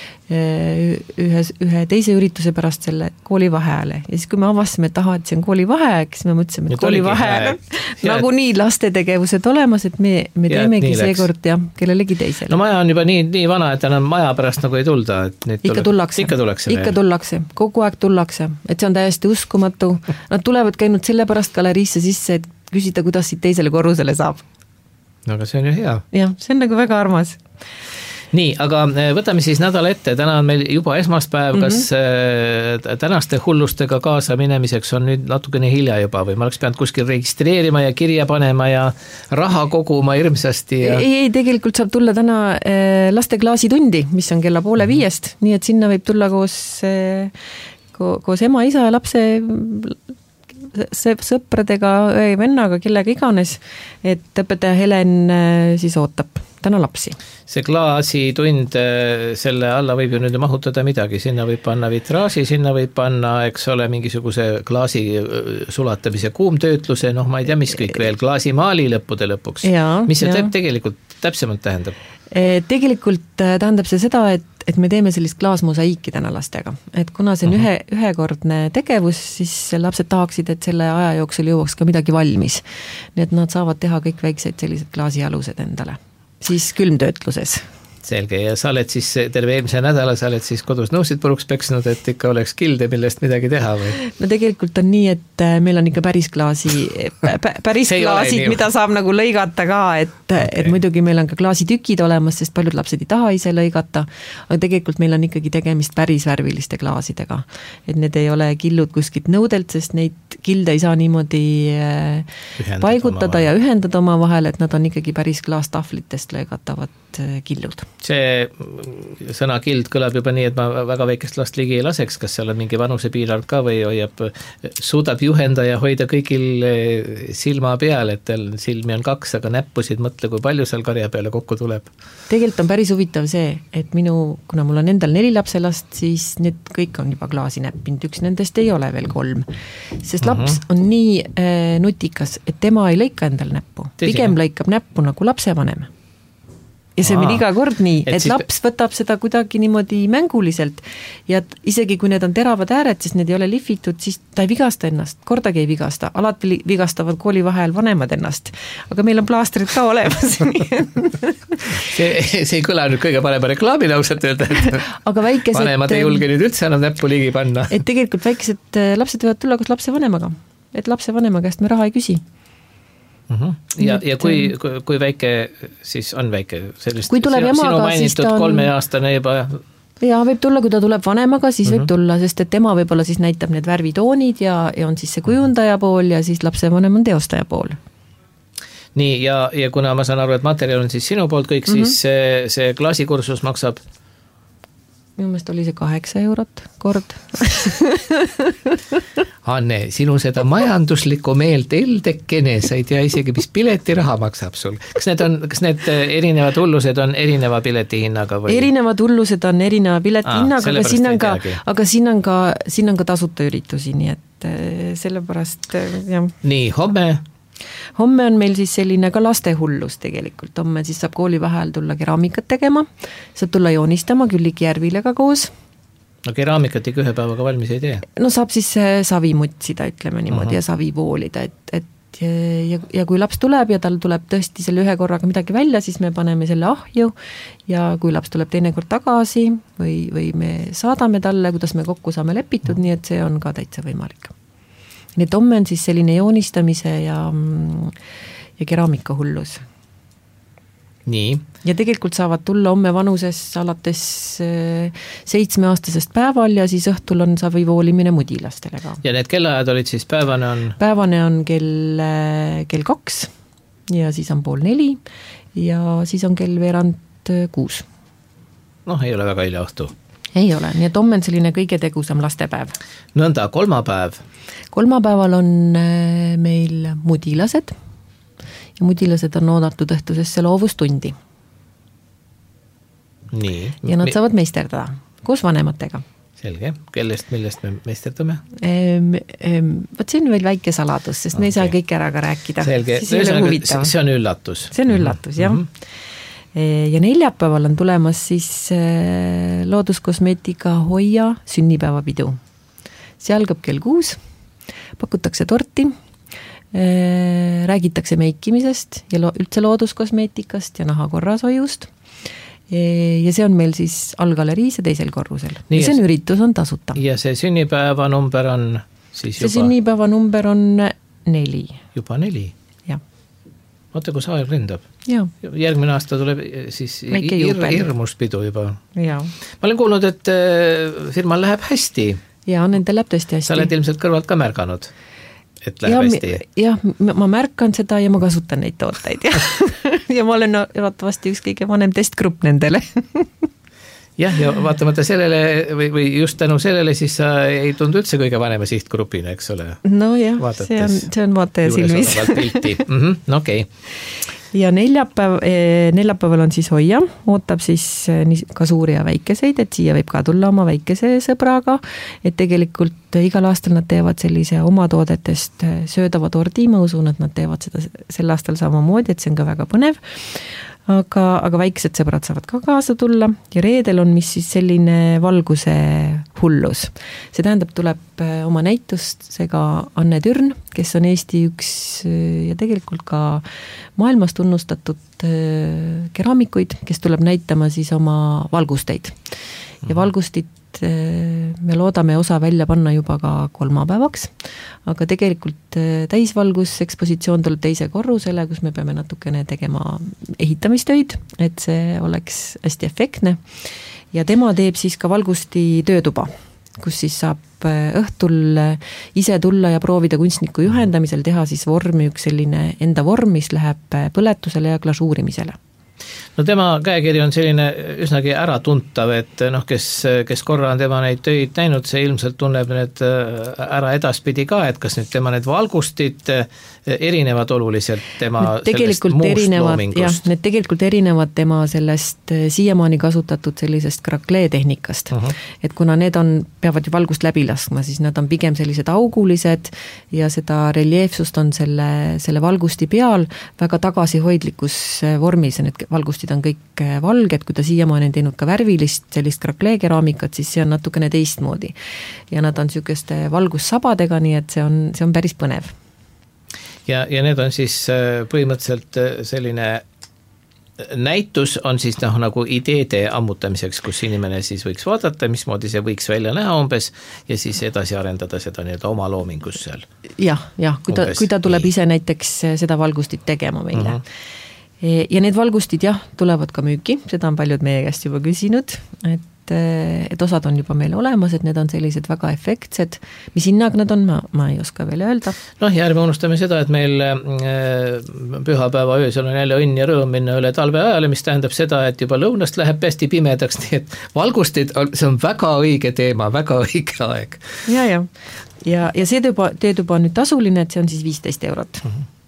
ühe teise ürituse pärast selle kooli vaheajale ja siis kui me avastasime, et et see on kooli vaheaeg, siis me mõtlesime, et kooli vaheajal nagu nii lastetegevused olemas, et me teemegi seekord kellelegi teisele. No maja on juba nii vana, et enam maja pärast nagu ei tulda. Et ikka tullakse, kogu aeg tullakse, et see on täiesti uskumatu. Nad tulevad käinud sellepärast galeriisse sisse, et küsida, kuidas siit teisele korrusele saab. No aga see on ju hea. Jah, see on nagu väga armas. Nii, aga võtame siis nädala ette, täna on meil juba esmaspäev, kas tänaste hullustega kaasa minemiseks on nüüd natukene hilja juba või ma oleks pidanud kuskil registreerima ja kirja panema ja raha koguma hirmsasti? Ja... Ei, tegelikult saab tulla täna laste klaasitundi, mis on kella 4:30, nii et sinna võib tulla koos ema, isa ja lapse sõpradega, vennaga, kellega iganes, et õpetaja Helen siis ootab täna lapsi. See klaasitund, selle alla võib ju nüüd mahutada midagi, sinna võib panna vitraaži, sinna võib panna, eks ole, mingisuguse klaasi sulatamise kuumtöötluse, ma ei tea, mis kõik veel, klaasimaali lõppude lõpuks. Mis see tegelikult täpsemalt tähendab? Tegelikult tähendab see seda, et me teeme sellist klaasmosaiiki täna lastega. Et kuna see on ühekordne tegevus, siis lapsed tahaksid, et selle aja jooksul jõuaks ka midagi valmis. Nii et nad saavad teha kõik väiksed sellised klaasialused endale. Siis külmtöötluses. Selge, ja sa oled siis terve eelmise nädala, sa oled siis kodus nõusid puruks peksnud, et ikka oleks kilde, millest midagi teha või? No tegelikult on nii, et meil on ikka päris klaasid, mida saab nagu lõigata ka, et muidugi meil on ka klaasitükid olemas, sest paljud lapsed ei taha ise lõigata, aga tegelikult meil on ikkagi tegemist päris värviliste klaasidega. Et need ei ole killud kuskilt nõudelt, sest neid kilde ei saa niimoodi paigutada ja ühendada oma vahel, et nad on ikkagi päris klaastahvlitest lõigatavad killud. see sõna kild kõlab juba nii, et ma väga väikest last ligi ei laseks, kas seal on mingi vanusepiirang ka või suudab juhendaja hoida kõigil silma peal, et tal silmi on 2, aga näppusid mõtle, kui palju seal karja peale kokku tuleb. Tegelikult on päris huvitav see, et kuna mul on endal 4 lapselast, siis need kõik on juba klaasi näppinud, üks nendest ei ole veel 3. Sest laps on nii nutikas, et tema ei lõika endal näppu. Pigem lõikab näppu nagu lapsevanem. Ja see on iga kord nii, et laps võtab seda kuidagi niimoodi mänguliselt ja isegi kui need on teravad ääred, siis need ei ole lihvitud, siis ta ei vigasta ennast, kordagi ei vigasta, alati vigastavad kooli vahel vanemad ennast, aga meil on plaastrid ka olemas. see ei kõla nüüd kõige parema reklaamina ausalt öelda, et aga väikesed, vanemad ei julge nüüd üldse enam näppu ligi panna. Et tegelikult väikesed lapsed võivad tulla koos lapsevanemaga, et lapsevanema käest me raha ei küsi. Ja kui väike siis on väike sellist, kui tuleb sinu mainitud 3-aastane juba ja võib tulla, kui ta tuleb vanemaga, siis võib tulla, sest et tema võib-olla siis näitab need värvitoonid ja on siis see kujundaja pool ja siis lapsevanem on teostaja pool. Nii, ja kuna ma saan aru, et materjal on siis sinu poolt kõik, siis see klaasikursus maksab minu meelest oli see 8 eurot kord. Anne, sinu seda majanduslikku meelt eldekene, sa ei tea isegi, mis piletiraha maksab sul. Kas need erinevad hullused on erineva piletihinnaga? Või? Erinevad hullused on erineva piletihinnaga, aga siin on ka tasuta üritusi, nii et sellepärast jah. Nii, Homme on meil siis selline ka laste hullus tegelikult. Homme siis saab kooli vahel tulla keraamikat tegema, saab tulla joonistama Külliki Järvilega koos. No keraamikat ikka 1 päevaga valmis ei tee? No saab siis savi mutsida, ütleme niimoodi, ja savi voolida, ja kui laps tuleb ja tal tuleb tõesti selle 1 korraga midagi välja, siis me paneme selle ahju ja kui laps tuleb teine kord tagasi või me saadame talle, kuidas me kokku saame lepitud, nii et see on ka täitsa võimalik. Nii et homme on siis selline joonistamise ja keraamika hullus. Nii. Ja tegelikult saavad tulla homme vanuses alates 7-aastasest päeval ja siis õhtul on savi voolimine mudilastele ka. Ja need kellaajad olid siis päevane on? Päevane on kell 2 ja siis on 3:30 ja siis on kell 5:30. Noh, ei ole väga hilja õhtu. Ei ole, nii et homme on selline kõige tegusam lastepäev. Nõnda, kolmapäev. Kolmapäeval on meil mudilased ja mudilased on oodatud õhtusesse loovustundi. Nii. Ja nad saavad meisterdada koos vanematega. Selge, millest me meisterdame? Võt see on veel väike saladus, sest me ei saa kõik ära ka rääkida. Selge, see on üllatus. See on üllatus, jah. Ja neljapäeval on tulemas siis looduskosmeetika Hoia sünnipäevapidu. See algab kell 6, pakutakse torti, räägitakse meikimisest ja üldse looduskosmeetikast ja nahakorrashoiust. Ja see on meil siis allgaleriis ja teisel korrusel. Ja see üritus on tasuta. Ja see sünnipäevanumber on siis juba? See sünnipäevanumber on 4. Juba 4? Jah. Oota, kus aeg lendab? Ja. Järgmine aasta tuleb siis hirmus pidu juba. Ja. Ma olen kuulnud, et firmal läheb hästi. Ja, nendel läheb tõesti hästi. Sa oled ilmselt kõrvalt ka märganud, et läheb hästi. Jah, ma märkan seda ja ma kasutan neid tooteid. Ja ma olen vaatavasti üks kõige vanem testgrupp nendele. Jah, ja vaatamata sellele või just tänu sellele, siis sa ei tundu üldse kõige vanema sihtgrupina, eks ole? No jah, see on vaataja silmis. Okei. Ja neljapäeval on siis Hoia, ootab siis ka suuri ja väikeseid, et siia võib ka tulla oma väikese sõbraga, et tegelikult igal aastal nad teevad sellise oma toodetest söödava tordi, ma usun, et nad teevad seda sel aastal samamoodi, et see on ka väga põnev. Aga väiksed sõbrad saavad ka kaasa tulla ja reedel on mis siis selline valguse hullus. See tähendab, tuleb oma näitustega Anne Türn, kes on Eesti üks ja tegelikult ka maailmas tunnustatud keraamikuid, kes tuleb näitama siis oma valgusteid. Ja valgustit me loodame osa välja panna juba ka kolmapäevaks, aga tegelikult täisvalgusekspositsioon tuleb teise korrusele, kus me peame natukene tegema ehitamistöid, et see oleks hästi efektne. Ja tema teeb siis ka valgusti töötuba, kus siis saab õhtul ise tulla ja proovida kunstniku juhendamisel teha siis vormi üks selline enda vorm, mis läheb põletusele ja glasuurimisele. no tema käekiri on selline üsnagi äratuntav, et noh, kes korra on tema neid töid näinud, see ilmselt tunneb need ära edaspidi ka, et kas nüüd tema need valgustid erinevad oluliselt tema sellest muust loomingust. Need tegelikult erinevad tema sellest siiamaani kasutatud sellisest kraklee tehnikast. Et kuna need peavad ju valgust läbi laskma, siis nad on pigem sellised augulised ja seda reljeefsust on selle valgusti peal väga tagasihoidlikus vormis ja need valgustid on kõik valged, kui ta siiamaani on teinud ka värvilist sellist kraklee-keraamikat, siis see on natukene teistmoodi. Ja nad on niisuguste valgussabadega, nii et see on päris põnev. Ja need on siis põhimõtteliselt selline näitus on siis nagu ideede ammutamiseks, kus inimene siis võiks vaadata, mismoodi see võiks välja näha umbes ja siis edasi arendada seda nii-öelda oma loomingus seal. Jah, kui ta tuleb ise näiteks seda valgustit tegema meile. Ja need valgustid tulevad ka müüki, seda on paljud meie käest juba küsinud, et osad on juba meil olemas, et need on sellised väga efektsed, mis hinnaga nad on, ma ei oska veel öelda. Noh, ja ärme unustame seda, et meil pühapäeva öösel on jälle õnn ja rõõm minna üle talve ajale, mis tähendab seda, et juba lõunast läheb hästi pimedaks, nii et valgustid, see on väga õige teema, väga õige aeg. Ja see töötuba on nüüd tasuline, et see on siis 15 €.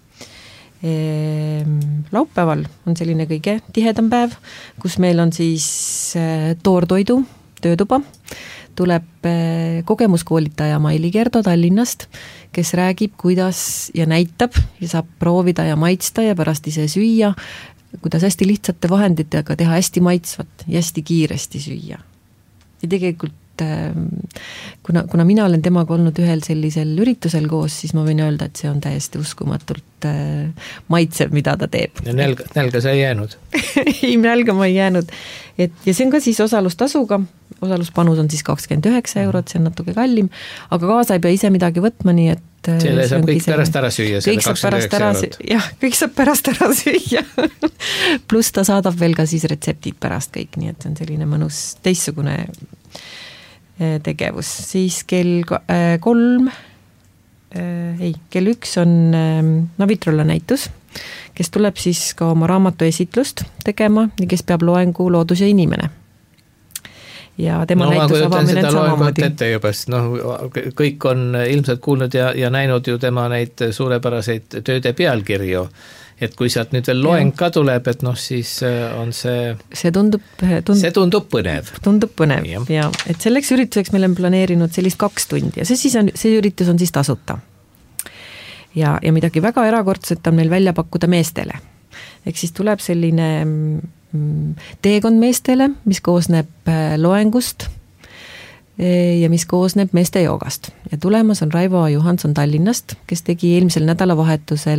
Laupäeval on selline kõige tihedam päev, kus meil on siis toortoidu töötuba, tuleb kogemuskoolitaja Maili Kerdo Tallinnast, kes räägib, kuidas ja näitab ja saab proovida ja maitsta ja pärast ise süüa, kuidas hästi lihtsate vahenditega teha hästi maitsvat ja hästi kiiresti süüa. Ja tegelikult kuna mina olen temaga olnud ühel sellisel üritusel koos, siis ma võin öelda, et see on täiesti uskumatult maitsev, mida ta teeb. Ja nälga sa ei jäänud? Ei, nälga ma ei jäänud. Ja see on ka siis osalustasuga, osaluspanus on siis 29 €, see on natuke kallim, aga kaasa ei pea ise midagi võtma, nii et selle saab kõik pärast ära süüa, selle 29 €. Jah, kõik saab pärast ära süüa. Pluss ta saadab veel ka siis retseptid pärast kõik, nii et see on selline mõnus teistsugune tegevus. Siis kell 1 on Navitrolla näitus, kes tuleb siis ka oma raamatu esitlust tegema ja kes peab loengu Loodus ja inimene. Ja tema näitus avamine on samamoodi. Kõik on ilmselt kuulnud ja näinud ju tema neid suurepäraseid tööde pealkirju. Et kui sealt nüüd veel loeng ka tuleb, et siis on see tundub põnev. Tundub põnev, ja et selleks ürituseks meil on planeerinud sellist 2 tundi ja see üritus on siis tasuta. Ja midagi väga erakordset on meil välja pakkuda meestele. Ehk siis tuleb selline teekond meestele, mis koosneb loengust ja mis koosneb meeste joogast. Ja tulemas on Raivo Johanson Tallinnast, kes tegi eelmisel nädalavahetusel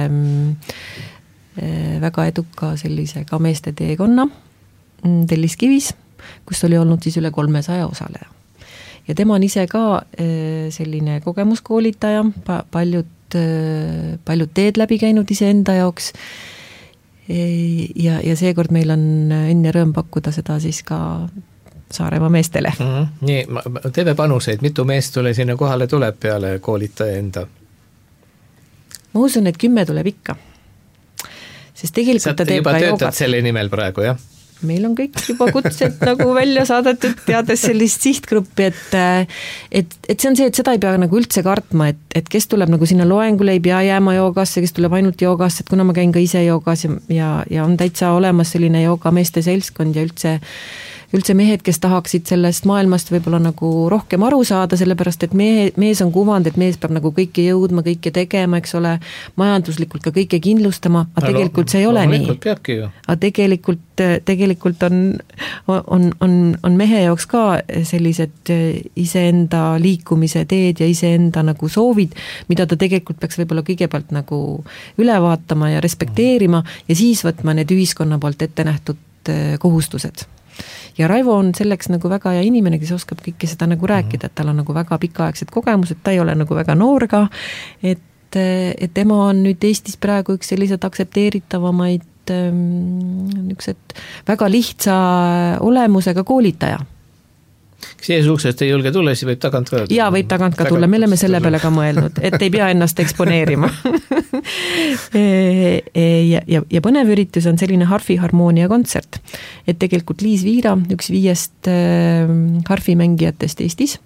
väga eduka sellise ka meeste teekonna Telliskivis, kus oli olnud siis üle 300 osaleja. Ja tema on ise ka selline kogemuskoolitaja, paljud teed läbi käinud ise enda jaoks ja seekord meil on õnn ja rõõm pakkuda seda siis ka Saaremaa meestele. Nii, teeme panuseid, mitu meest tule sinna kohale tuleb peale koolitaja enda? Ma usun, et 10 tuleb ikka. Sest tegelikult ta teeb ka joogat. Sa juba töötad selle nimel praegu, jah? Meil on kõik juba kutsed nagu välja saadetud, teades sellist sihtgruppi, et see on see, et seda ei pea nagu üldse kartma, et kes tuleb nagu sinna loengule, ei pea jääma joogasse, kes tuleb ainult joogasse, et kuna ma käin ka ise joogas ja on täitsa olemas selline joogameeste seltskond ja üldse mehed, kes tahaksid sellest maailmast võib-olla nagu rohkem aru saada, sellepärast et mees on kuvand, et mees peab nagu kõike jõudma, kõike tegema, eks ole, majanduslikult ka kõike kindlustama, aga tegelikult see ei ole nii. Aga tegelikult on mehe jaoks ka sellised iseenda liikumise teed ja iseenda nagu soovid, mida ta tegelikult peaks võib-olla kõigepealt nagu üle vaatama ja respekteerima ja siis võtma need ühiskonna poolt ette nähtud kohustused. Ja Raivo on selleks nagu väga hea inimene, kes oskab kõike seda nagu rääkida, et tal on nagu väga pikaaegsed kogemused, ta ei ole nagu väga noor ka, et tema on nüüd Eestis praegu üks sellised aktsepteeritavamaid väga lihtsa olemusega koolitaja. Kas eesuksest ei julge tulla, siis võib tagant ka jaa, võib tagant ka tulla, me oleme selle peale ka mõelnud, et ei pea ennast eksponeerima. ja põnev üritus on selline harfiharmoonia kontsert, et tegelikult Liis Viira, üks 5 harfimängijatest Eestis,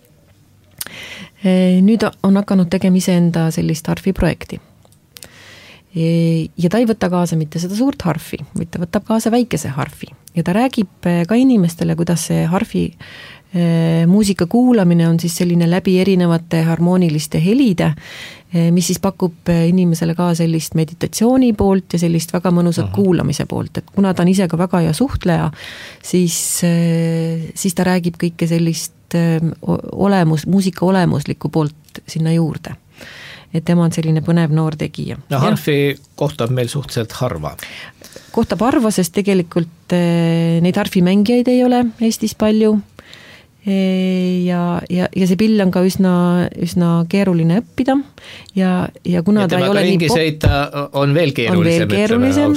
nüüd on hakanud tegema iseenda sellist harfiprojekti. Ja ta ei võta kaasa mitte seda suurt harfi, vaid ta võtab kaasa väikese harfi ja ta räägib ka inimestele, kuidas see harfi muusika kuulamine on siis selline läbi erinevate harmooniliste helide, mis siis pakub inimesele ka sellist meditatsiooni poolt ja sellist väga mõnusat kuulamise poolt, et kuna ta on ise ka väga hea suhtleja, siis ta räägib kõike sellist muusika olemuslikku poolt sinna juurde. Et tema on selline põnev noor tegija. No harfi kohtab meil suhteliselt harva. Kohtab harva, sest tegelikult neid harfimängijaid ei ole Eestis palju ja see pill on ka üsna keeruline õppida ja kuna ta ei ole nii sõita on veel keerulisem,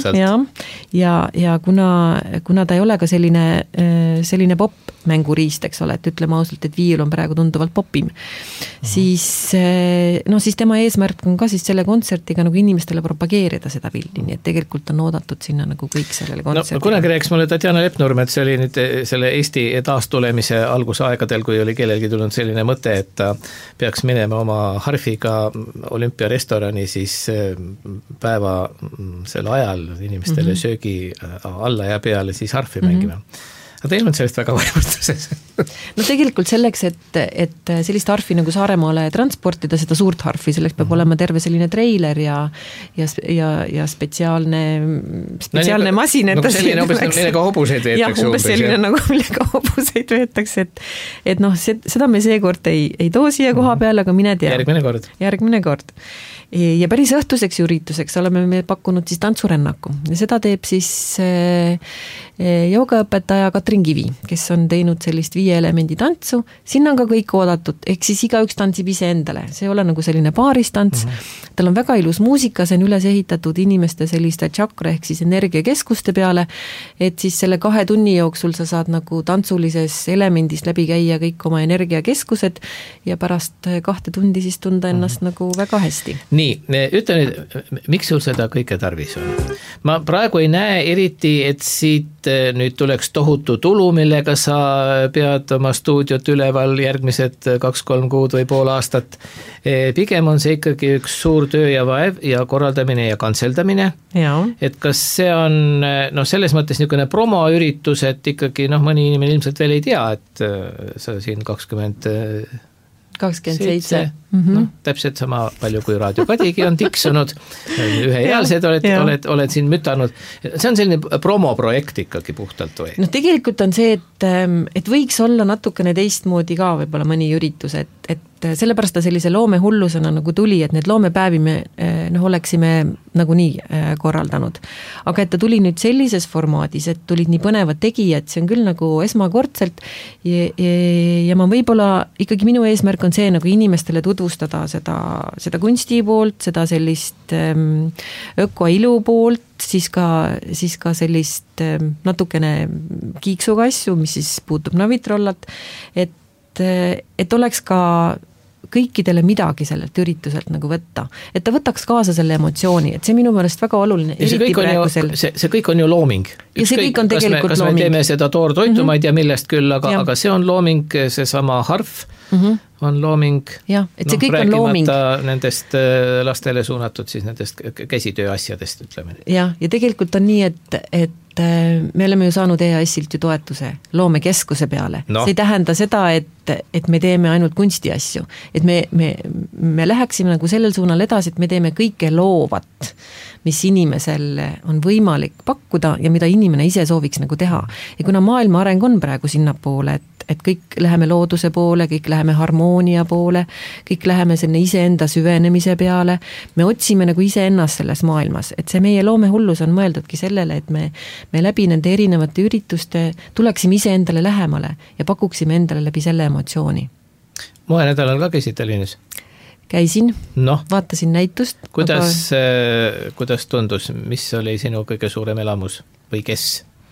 ja kuna ta ei ole ka selline pop mänguriist, eks ole, et ütleme ausalt, et viiul on praegu tunduvalt popim, siis tema eesmärk on ka siis selle kontsertiga nagu inimestele propageerida seda pildi, nii et tegelikult on oodatud sinna nagu kõik sellele kontsertile. No, kunagi rääkis mulle Tatjana Lepnurm, et see oli nüüd selle Eesti taastulemise algusaegadel, kui oli kellelgi tulnud selline mõte, et ta peaks minema oma harfiga olümpiarestorani siis päeva selle ajal inimestele söögi alla ja peale siis harfi mängima. Aga teil on sellest väga vajavustuses. No tegelikult selleks, et sellist harfi nagu Saaremaale transportida, seda suurt harfi, selleks peab olema terve selline treiler ja spetsiaalne masin. Nagu selline umbes, millega hobuseid veetakse. Jah, umbes selline nagu millega hobuseid veetakse, et seda me seekord ei too siia koha peale, aga mine tea. Järgmine kord. Ja päris õhtuseks ürituseks oleme me pakkunud siis tantsurännaku ja seda teeb siis joogaõpetaja Katrin Kivi, kes on teinud sellist 5 elemendi tantsu, sinna on ka kõik oodatud, ehk siis igaüks tantsib ise endale, see ei ole nagu selline paaristants, tal on väga ilus muusika, see on üles ehitatud inimeste selliste chakra ehk siis energiakeskuste peale, et siis selle 2 tunni jooksul sa saad nagu tantsulises elemendis läbi käia kõik oma energiakeskused ja pärast 2 tundi siis tunda ennast nagu väga hästi. Nii, ütle nüüd, miks sul seda kõike tarvis on? Ma praegu ei näe eriti, et siit nüüd tuleks tohutu tulu, millega sa pead oma stuudiot üleval järgmised 2-3 kuud või pool aastat. Pigem on see ikkagi üks suur töö ja vaev ja korraldamine ja kantseldamine. Et kas see on selles mõttes niisugune promoüritus, et ikkagi mõni inimene ilmselt veel ei tea, et sa siin 27. Täpselt sama palju kui Raadio Kadigi on tiksunud, üheealsed oled siin mütanud. See on selline promoprojekt ikkagi puhtalt või? No tegelikult on see, et võiks olla natukene teistmoodi ka võib-olla mõni üritus, et sellepärast ta sellise loomehullusena nagu tuli, et need loomepäevi me oleksime nagu nii korraldanud. Aga et ta tuli nüüd sellises formaadis, et tulid nii põnevad tegijad, see on küll nagu esmakordselt ja ma võib-olla ikkagi minu eesmärk on see nagu inimestele tutvustada seda kunsti poolt, seda sellist ökoilu poolt, siis ka sellist natukene kiiksuga asju, mis siis puutub navitrollat, et oleks ka kõikidele midagi sellelt ürituselt nagu võtta. Et ta võtaks kaasa selle emotsiooni, et see minu meelest väga oluline. See kõik on ju looming. Ja see kõik on tegelikult looming. Kas me teeme seda toortoitu, ma ei tea millest küll, aga see on looming, see sama harf on looming. Ja, et see kõik on looming. Räägimata nendest lastele suunatud siis nendest käsitöö asjadest, ütleme. Ja tegelikult on nii, et me oleme ju saanud EAS-ilt ju toetuse loomekeskuse peale. See ei tähenda seda, et me teeme ainult kunstiasju. Et me läheksime nagu sellel suunal edasi, et me teeme kõike loovat, mis inimesel on võimalik pakkuda ja mida inimene ise sooviks nagu teha. Ja kuna maailma areng on praegu sinnapoole, et kõik läheme looduse poole, kõik läheme harmoonia poole, kõik läheme selle iseenda süvenemise peale, me otsime nagu iseennast selles maailmas, et see meie loomehullus on mõeldudki sellele, et me läbi nende erinevate ürituste tuleksime iseendale lähemale ja pakuksime endale läbi selle emotsiooni. Moenädalal ka käisid Tallinnas? Käisin, vaatasin näitust. Kuidas tundus, mis oli sinu kõige suurem elamus või kes?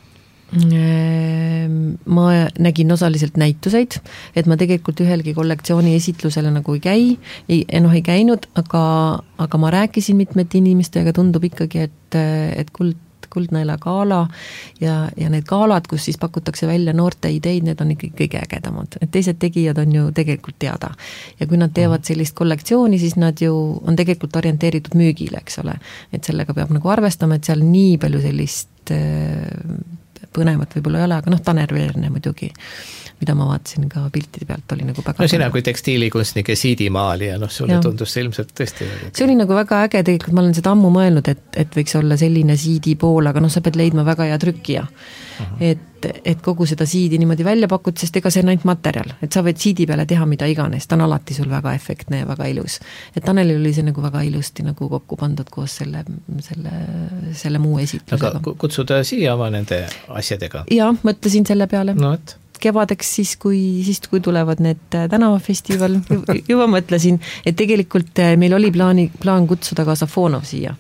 Ma nägin osaliselt näituseid, et ma tegelikult ühelgi kollektsiooni esitlusele nagu ei käi, ei käinud, aga ma rääkisin mitmete inimestega, tundub ikkagi, et kuldnaela gaala ja need gaalad, kus siis pakutakse välja noorte ideid, need on ikkagi kõige ägedamad. Et teised tegijad on ju tegelikult teada. Ja kui nad teevad sellist kollektsiooni, siis nad ju on tegelikult orienteeritud müügile, eks ole. Et sellega peab nagu arvestama, et seal nii palju sellist põnevat võib-olla ei ole, aga Tanel Veerne muidugi, mida ma vaatasin ka piltide pealt, oli nagu väga... No sina kui tekstiilikunstnik ja siidimaali ja sulle tundus see ilmselt tõesti... See oli nagu väga äge, tegelikult ma olen seda ammu mõelnud, et võiks olla selline siidi pool, aga sa pead leidma väga hea trükkija. Et kogu seda siidi niimoodi välja pakud, sest ega see on ainult materjal, et sa võid siidi peale teha mida iganes, ta on alati sul väga efektne ja väga ilus. Et Tanelil oli see nagu väga ilusti nagu kokku pandud koos selle muu esitlusega. Aga kutsuda siia oma nende asjadega? Jaa, mõtlesin selle peale. No, et? Kevadeks siis, kui tulevad need tänavafestival, juba mõtlesin, et tegelikult meil oli plaan kutsuda ka Safonov siia.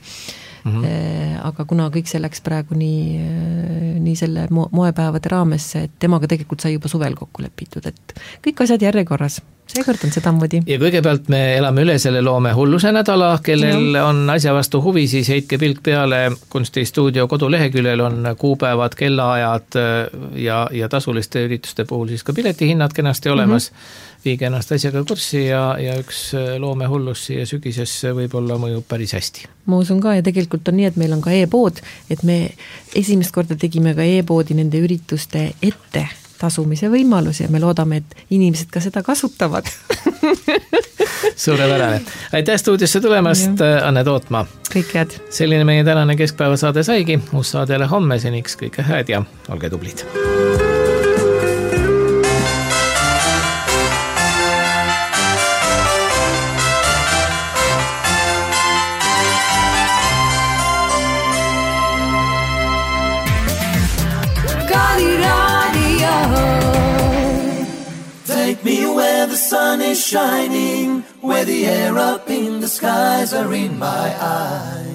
Aga kuna kõik see läks praegu nii selle moepäevade raamesse, et temaga tegelikult sai juba suvel kokku lepitud, et kõik asjad järjekorras. Seekord on seda moodi. Ja kõigepealt me elame üle selle loome hulluse nädala, kellel on asja vastu huvi, siis heitke pilk peale Kunstistuudio koduleheküljel on kuupäevad, kellaajad ja tasuliste ürituste puhul siis ka piletihinnad kenasti olemas. Viige ennast asjaga kurssi ja üks loome hullus siia sügisesse võib-olla mõjub päris hästi. Ma usun ka ja tegelikult on nii, et meil on ka e-pood, et me esimest korda tegime ka e-poodi nende ürituste ette tasumise võimalus ja me loodame, et inimesed ka seda kasutavad. Suurepärane. Aitäh stuudiosse tulemast, Anne Tootma. Kõik head. Selline meie tänane keskpäevasaade saigi. Uus saadele homme, seniks kõike head ja olge tublid. Take me where the sun is shining, where the air up in the skies are in my eyes.